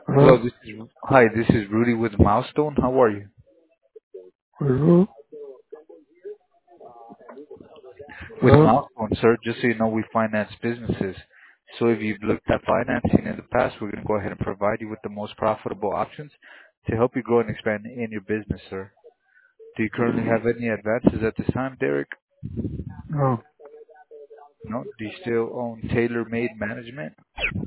Hello? Hello, this is Rudy with Milestone. How are you? Hello? With Hello? Milestone, sir, just so you know, we finance businesses. So if you've looked at financing in the past, we're going to go ahead and provide you with the most profitable options to help you grow and expand in your business, sir. Do you currently have any advances at this time, Derek? No. No? Do you still own Tailor Made Management?